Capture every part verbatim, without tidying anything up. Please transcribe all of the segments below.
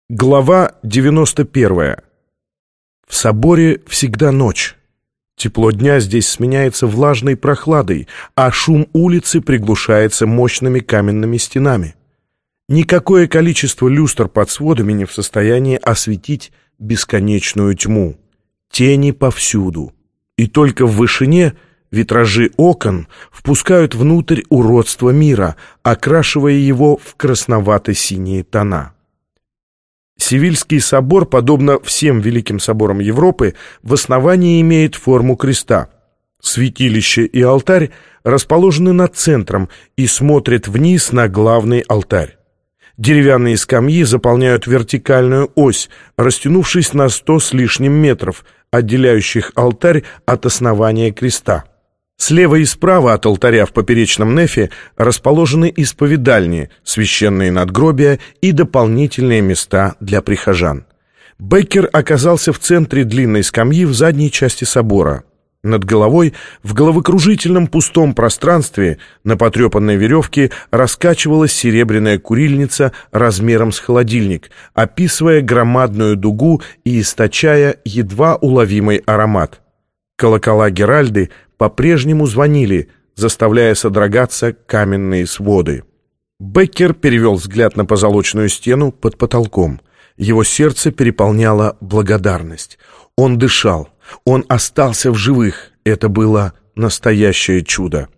Глава девяносто первая. В соборе всегда ночь. Тепло дня здесь сменяется влажной прохладой, а шум улицы приглушается мощными каменными стенами. Никакое количество люстр под сводами не в состоянии осветить бесконечную тьму. Тени повсюду. И только в вышине витражи окон впускают внутрь уродство мира, окрашивая его в красновато-синие тона. Севильский собор, подобно всем великим соборам Европы, в основании имеет форму креста. Святилище и алтарь расположены над центром и смотрят вниз на главный алтарь. Деревянные скамьи заполняют вертикальную ось, растянувшись на сто с лишним метров, отделяющих алтарь от основания креста. Слева и справа от алтаря в поперечном нефе расположены исповедальни, священные надгробия и дополнительные места для прихожан. Беккер оказался в центре длинной скамьи в задней части собора. Над головой, в головокружительном пустом пространстве, на потрепанной веревке раскачивалась серебряная курильница размером с холодильник, описывая громадную дугу и источая едва уловимый аромат. Колокола Геральды по-прежнему звонили, заставляя содрогаться каменные своды. Беккер перевел взгляд на позолоченную стену под потолком. Его сердце переполняла благодарность. Он дышал, он остался в живых. Это было настоящее чудо.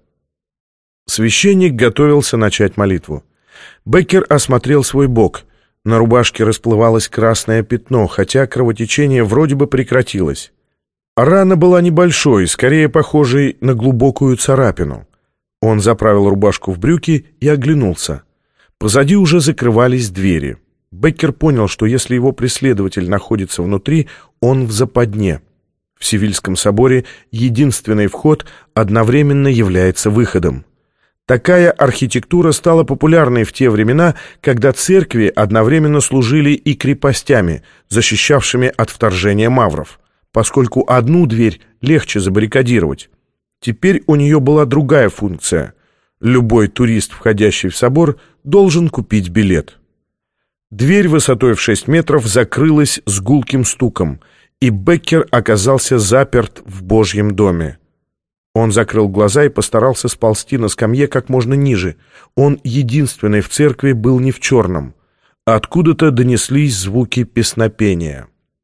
Священник готовился начать молитву. Беккер осмотрел свой бок. На рубашке расплывалось красное пятно, хотя кровотечение вроде бы прекратилось. Рана была небольшой, скорее похожей на глубокую царапину. Он заправил рубашку в брюки и оглянулся. Позади уже закрывались двери. Беккер понял, что если его преследователь находится внутри, он в западне. В Севильском соборе единственный вход одновременно является выходом. Такая архитектура стала популярной в те времена, когда церкви одновременно служили и крепостями, защищавшими от вторжения мавров, поскольку одну дверь легче забаррикадировать. Теперь у нее была другая функция. Любой турист, входящий в собор, должен купить билет. Дверь высотой в шесть метров закрылась с гулким стуком, и Беккер оказался заперт в Божьем доме. Он закрыл глаза и постарался сползти на скамье как можно ниже. Он, единственный в церкви, был не в черном. Откуда-то донеслись звуки песнопения.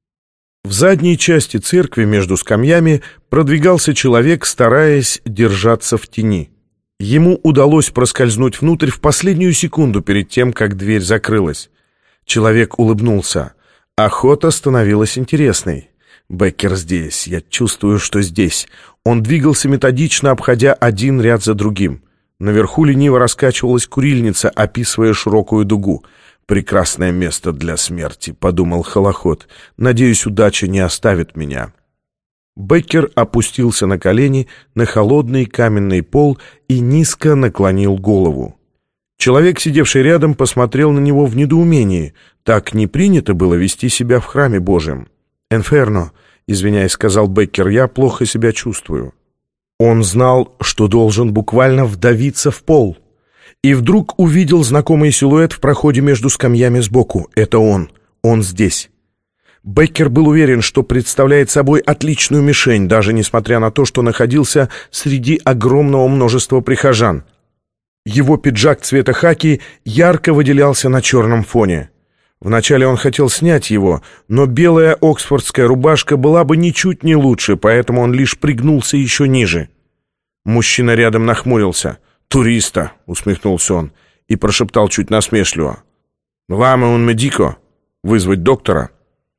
В задней части церкви между скамьями продвигался человек, стараясь держаться в тени. Ему удалось проскользнуть внутрь в последнюю секунду перед тем, как дверь закрылась. Человек улыбнулся. Охота становилась интересной. «Беккер здесь. Я чувствую, что здесь». Он двигался методично, обходя один ряд за другим. Наверху лениво раскачивалась курильница, описывая широкую дугу. «Прекрасное место для смерти», — подумал Холоход. «Надеюсь, удача не оставит меня». Беккер опустился на колени на холодный каменный пол и низко наклонил голову. Человек, сидевший рядом, посмотрел на него в недоумении. Так не принято было вести себя в храме Божьем. «Инферно», — извиняясь, сказал Беккер, — «я плохо себя чувствую». Он знал, что должен буквально вдавиться в пол. И вдруг увидел знакомый силуэт в проходе между скамьями сбоку. Это он. Он здесь. Беккер был уверен, что представляет собой отличную мишень, даже несмотря на то, что находился среди огромного множества прихожан. Его пиджак цвета хаки ярко выделялся на черном фоне. Вначале он хотел снять его, но белая оксфордская рубашка была бы ничуть не лучше, поэтому он лишь пригнулся еще ниже. Мужчина рядом нахмурился. «Туриста», — усмехнулся он и прошептал чуть насмешливо. «Ламе un медико? Вызвать доктора?»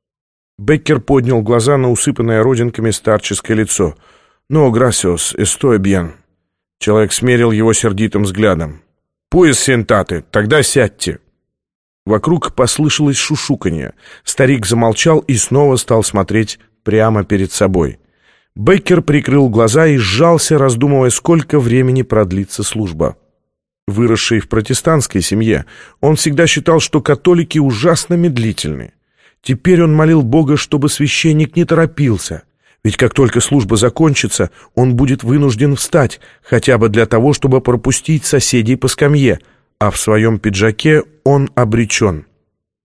Беккер поднял глаза на усыпанное родинками старческое лицо. «No, gracias, estoy bien». Человек смерил его сердитым взглядом. «Pues sentate, тогда сядьте». Вокруг послышалось шушуканье. Старик замолчал и снова стал смотреть прямо перед собой. Беккер прикрыл глаза и сжался, раздумывая, сколько времени продлится служба. Выросший в протестантской семье, он всегда считал, что католики ужасно медлительны. Теперь он молил Бога, чтобы священник не торопился, ведь как только служба закончится, он будет вынужден встать, хотя бы для того, чтобы пропустить соседей по скамье, а в своем пиджаке он обречен.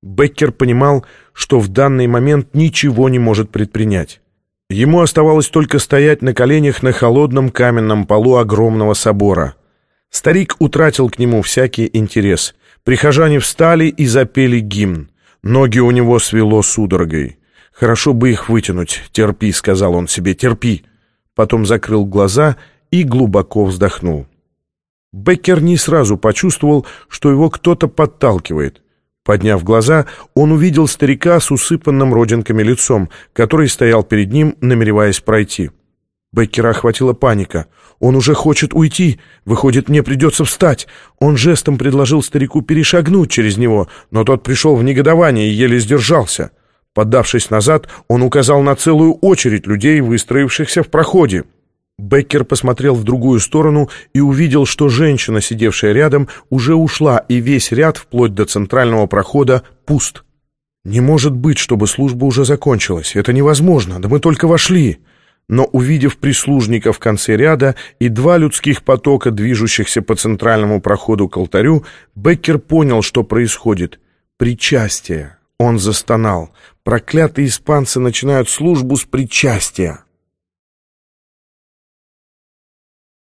Беккер понимал, что в данный момент ничего не может предпринять. Ему оставалось только стоять на коленях на холодном каменном полу огромного собора. Старик утратил к нему всякий интерес. Прихожане встали и запели гимн. Ноги у него свело судорогой. «Хорошо бы их вытянуть. Терпи», — сказал он себе, — «терпи». Потом закрыл глаза и глубоко вздохнул. Беккер не сразу почувствовал, что его кто-то подталкивает. Подняв глаза, он увидел старика с усыпанным родинками лицом, который стоял перед ним, намереваясь пройти. Беккера охватила паника. Он уже хочет уйти. Выходит, мне придется встать. Он жестом предложил старику перешагнуть через него, но тот пришел в негодование и еле сдержался. Поддавшись назад, он указал на целую очередь людей, выстроившихся в проходе. Беккер посмотрел в другую сторону и увидел, что женщина, сидевшая рядом, уже ушла, и весь ряд, вплоть до центрального прохода, пуст. «Не может быть, чтобы служба уже закончилась. Это невозможно. Да мы только вошли». Но, увидев прислужника в конце ряда и два людских потока, движущихся по центральному проходу к алтарю, Беккер понял, что происходит. Причастие. Он застонал. Проклятые испанцы начинают службу с причастия.